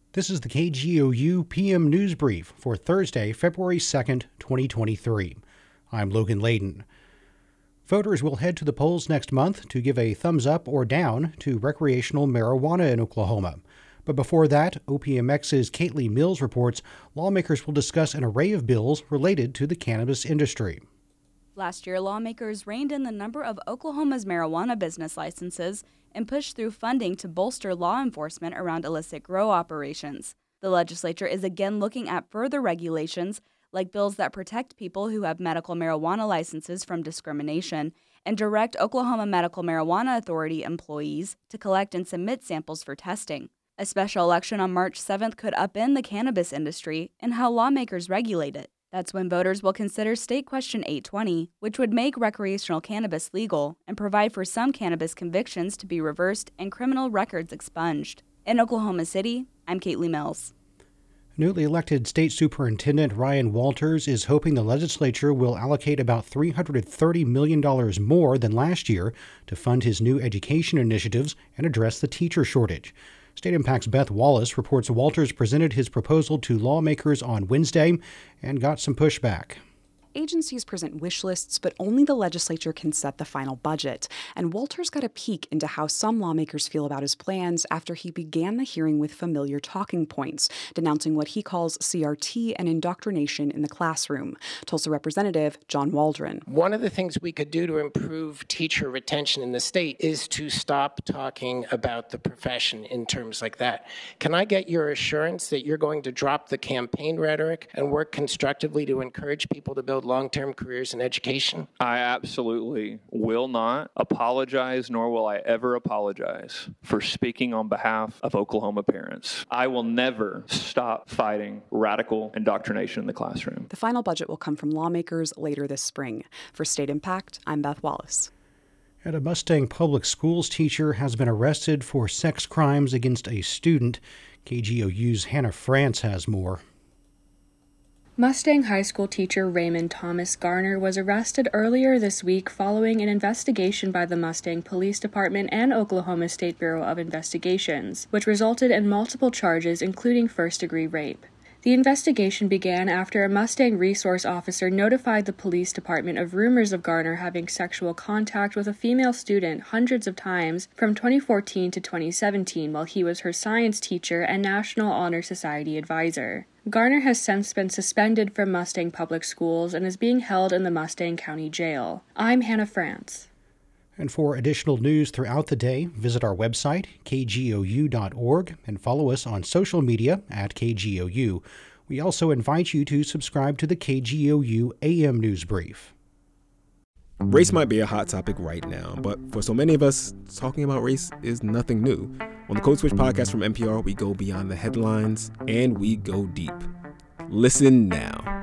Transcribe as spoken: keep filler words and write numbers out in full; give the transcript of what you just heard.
This is the K G O U P M News Brief for Thursday, February second, twenty twenty-three. I'm Logan Layden. Voters will head to the polls next month to give a thumbs up or down to recreational marijuana in Oklahoma. But before that, O P M X's Kaylee Mills reports lawmakers will discuss an array of bills related to the cannabis industry. Last year, lawmakers reined in the number of Oklahoma's marijuana business licenses and pushed through funding to bolster law enforcement around illicit grow operations. The legislature is again looking at further regulations, like bills that protect people who have medical marijuana licenses from discrimination and direct Oklahoma Medical Marijuana Authority employees to collect and submit samples for testing. A special election on March seventh could upend the cannabis industry and how lawmakers regulate it. That's when voters will consider State Question eight twenty, which would make recreational cannabis legal and provide for some cannabis convictions to be reversed and criminal records expunged. In Oklahoma City, I'm Kaylee Mills. Newly elected State Superintendent Ryan Walters is hoping the legislature will allocate about three hundred thirty million dollars more than last year to fund his new education initiatives and address the teacher shortage. State Impact's Beth Wallace reports Walters presented his proposal to lawmakers on Wednesday and got some pushback. Agencies present wish lists, but only the legislature can set the final budget. And Walters got a peek into how some lawmakers feel about his plans after he began the hearing with familiar talking points, denouncing what he calls C R T and indoctrination in the classroom. Tulsa Representative John Waldron. One of the things we could do to improve teacher retention in the state is to stop talking about the profession in terms like that. Can I get your assurance that you're going to drop the campaign rhetoric and work constructively to encourage people to build long-term careers in education? I absolutely will not apologize, nor will I ever apologize for speaking on behalf of Oklahoma parents. I will never stop fighting radical indoctrination in the classroom. The final budget will come from lawmakers later this spring. For State Impact, I'm Beth Wallace. And a Mustang Public Schools teacher has been arrested for sex crimes against a student. K G O U's Hannah France has more. Mustang High School teacher Raymond Thomas Garner was arrested earlier this week following an investigation by the Mustang Police Department and Oklahoma State Bureau of Investigations, which resulted in multiple charges, including first-degree rape. The investigation began after a Mustang resource officer notified the police department of rumors of Garner having sexual contact with a female student hundreds of times from twenty fourteen to twenty seventeen while he was her science teacher and National Honor Society advisor. Garner has since been suspended from Mustang Public Schools and is being held in the Mustang County Jail. I'm Hannah France. And for additional news throughout the day, visit our website, K G O U dot org, and follow us on social media at K G O U. We also invite you to subscribe to the K G O U A M News Brief. Race might be a hot topic right now, but for so many of us, talking about race is nothing new. On the Code Switch podcast from N P R, we go beyond the headlines and we go deep. Listen now.